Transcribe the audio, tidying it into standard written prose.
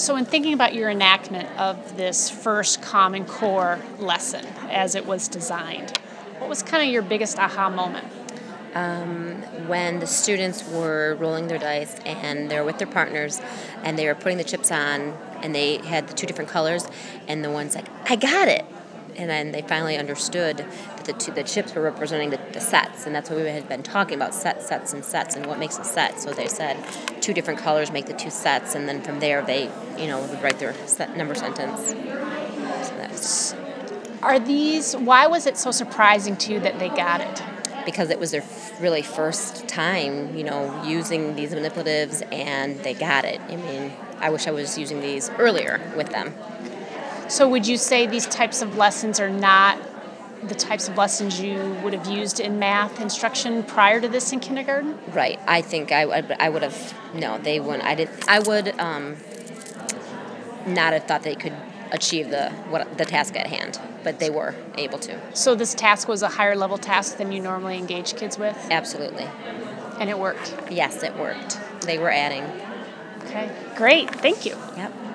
So, in thinking about your enactment of this first Common Core lesson as it was designed, what was kind of your biggest aha moment? When the students were rolling their dice and they were with their partners and they were putting the chips on and they had the two different colors and the one's like, I got it. And then they finally understood that the chips were representing the sets, and that's what we had been talking about, sets, and what makes a set. So they said two different colors make the two sets, and then from there they, would write their set number sentence. So that was Why was it so surprising to you that they got it? because it was their really first time, using these manipulatives, and they got it. I mean, I wish I was using these earlier with them. So, would you say these types of lessons are not the types of lessons you would have used in math instruction prior to this in kindergarten? Right. I think I would have, no, they wouldn't. I would not have thought they could achieve the task at hand, but they were able to. So, this task was a higher level task than you normally engage kids with, Absolutely. and it worked. Yes, it worked. They were adding. Okay, great. Thank you. Yep.